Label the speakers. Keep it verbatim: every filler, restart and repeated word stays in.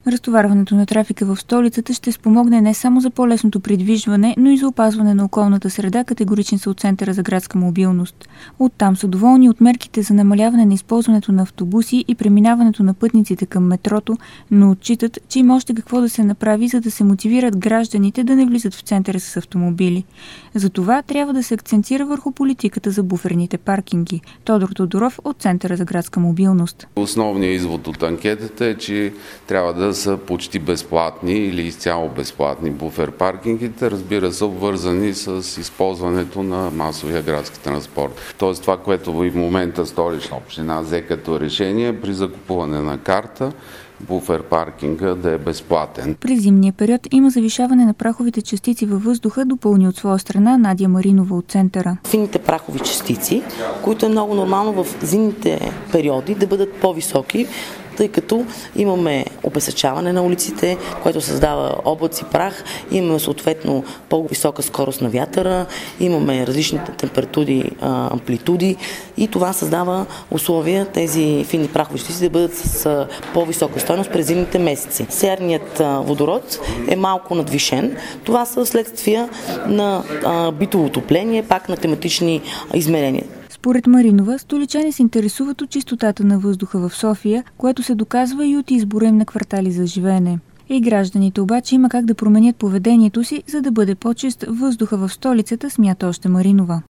Speaker 1: Разтоварването на трафика в столицата ще спомогне не само за по-лесното придвижване, но и за опазване на околната среда, категорични са от Центъра за градска мобилност. Оттам са доволни от мерките за намаляване на използването на автобуси и преминаването на пътниците към метрото, но отчитат, че има още какво да се направи, за да се мотивират гражданите да не влизат в центъра с автомобили. Затова трябва да се акцентира върху политиката за буферните паркинги. Тодор Тодоров от Центъра за градска мобилност.
Speaker 2: Основният извод от анкетата е, че трябва да са почти безплатни или изцяло безплатни буфер паркингите, разбира се, обвързани с използването на масовия градски транспорт. Тоест това, което в момента Столична община взе като решение при закупуване на карта, буфер паркинга да е безплатен.
Speaker 1: През зимния период има завишаване на праховите частици във въздуха, допълни от своя страна Надя Маринова от Центъра.
Speaker 3: Фините прахови частици, които е много нормално в зимните периоди да бъдат по-високи, тъй като имаме опесъчаване на улиците, което създава облаци прах, имаме съответно по-висока скорост на вятъра, имаме различни температури, амплитуди и това създава условия тези фини прахови частици да бъдат с по-висока стойност през зимните месеци. Серният водород е малко надвишен. Това са следствия на битово отопление, пак на климатични изменения.
Speaker 1: Според Маринова, столичани се интересуват от чистотата на въздуха в София, което се доказва и от избора им на квартали за живеене. И гражданите обаче има как да променят поведението си, за да бъде по-чист въздуха в столицата, смята още Маринова.